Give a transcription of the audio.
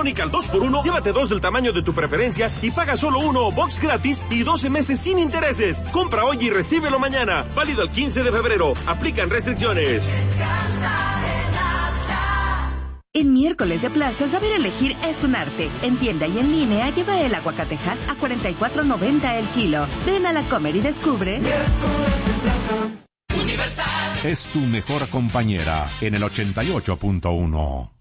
Sonic al 2x1, llévate 2 del tamaño de tu preferencia y paga solo 1 o box gratis y 12 meses sin intereses. Compra hoy y recíbelo mañana. Válido el 15 de febrero. Aplican restricciones. En miércoles de plaza, saber elegir es un arte. En tienda y en línea, lleva el aguacate Hass a $44.90 el kilo. Ven a la Comer y descubre. Miércoles de plaza. Universal es tu mejor compañera en el 88.1.